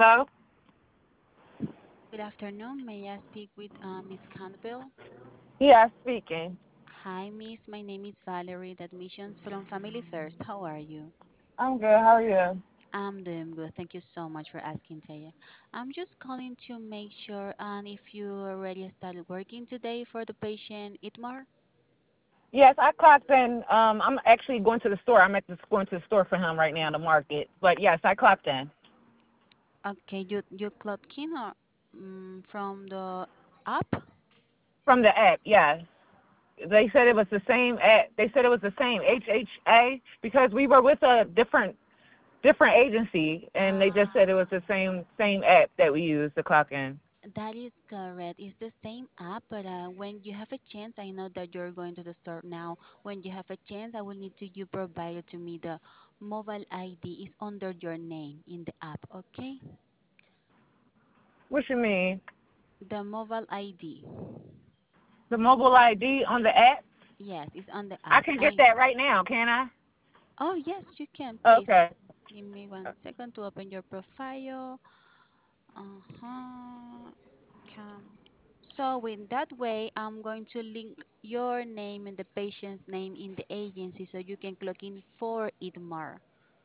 Hello? Good afternoon. May I speak with Miss Campbell? Yes, speaking. Hi, Miss. My name is Valerie, the admissions from Family First. How are you? I'm good. How are you? I'm doing good. Thank you so much for asking, Taya. I'm just calling to make sure and if you already started working today for the patient Itmar. Yes, I clocked in. I'm actually going to the store. I'm at going to the store for him right now, the market. But yes, I clocked in. Okay, you clocked in or from the app? From the app, yes. They said it was the same app. They said it was the same HHA because we were with a different agency, and they just said it was Ah. the same app that we used to clock in. That is correct. It's the same app, but when you have a chance, I know that you're going to the store now. When you have a chance, I will need to you provide it to me. The mobile ID is under your name in the app, okay? What you mean? The mobile ID. The mobile ID on the app? Yes, it's on the I app. can get I that right now, can I? Oh yes, you can. Please Okay. give me 1 second to open your profile. Uh-huh. Come. So in that way, I'm going to link your name and the patient's name in the agency so you can clock in for IDMAR.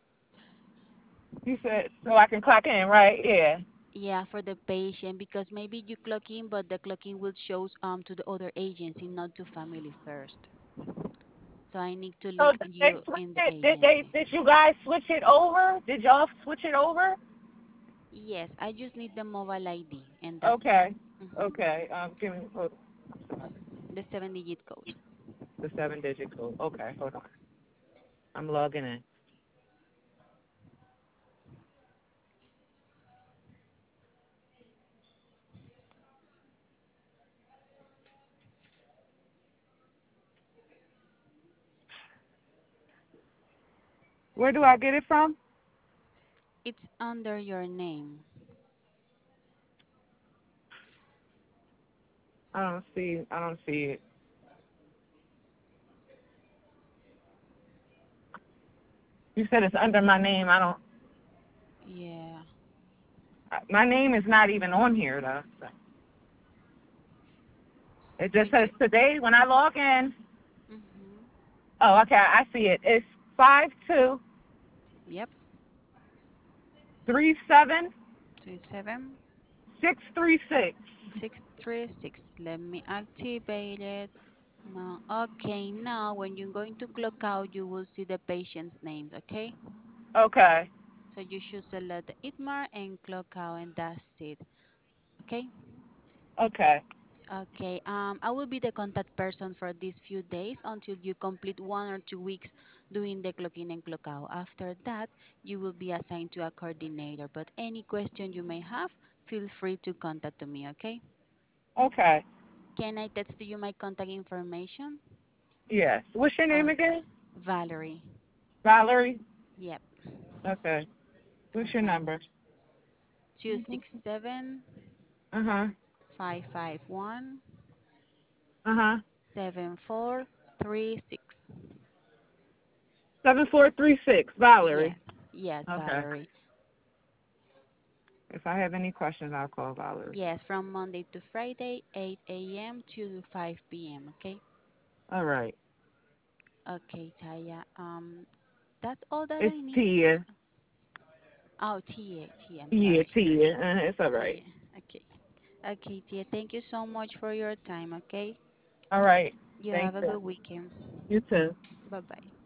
You said so I can clock in, right? Yeah. Yeah, for the patient because maybe you clock in, but the clocking will show to the other agency, not to Family First. So I need to So link did they you switch in the it? agency. Did you guys switch it over? Did y'all switch it over? Yes, I just need the mobile ID and that's it. Okay. hmm Okay. Give me The 7-digit code. the 7-digit code. Okay, hold on. I'm logging in. Where do I get it from? It's under your name. I don't see it. You said it's under my name. I don't. Yeah. My name is not even on here though. So it So just says you. today when I log in. hmm Oh, okay. I see it. It's 52 Yep. 37 37 636. 636. Let me activate it. No. Okay, now when you're going to clock out, you will see the patient's names, okay? Okay. So you should select the ITMAR and clock out, and that's it, okay? Okay. Okay, I will be the contact person for these few days until you complete 1 or 2 weeks doing the clock in and clock out. After that, you will be assigned to a coordinator. But any question you may have, feel free to contact me, okay? Okay. Can I text you my contact information? Yes. What's your name Okay. again? Valerie. Valerie. Yep. Okay. What's your Okay. number? 267 Uh huh. 551 Uh huh. 7436. 7436. Valerie. Yes. Yes, Okay. Valerie. If I have any questions, I'll call Valerie. Yes, from Monday to Friday, 8 a.m. to 5 p.m. Okay. All right. Okay, Taya. That's all that It's I need. Tia. Oh, Tia, Tia. I'm Yeah, sorry. Tia. It's all right. Tia. Okay. Okay, Tia. Thank you so much for your time. Okay. All right. You Thank have a you. good weekend. You too. Bye bye.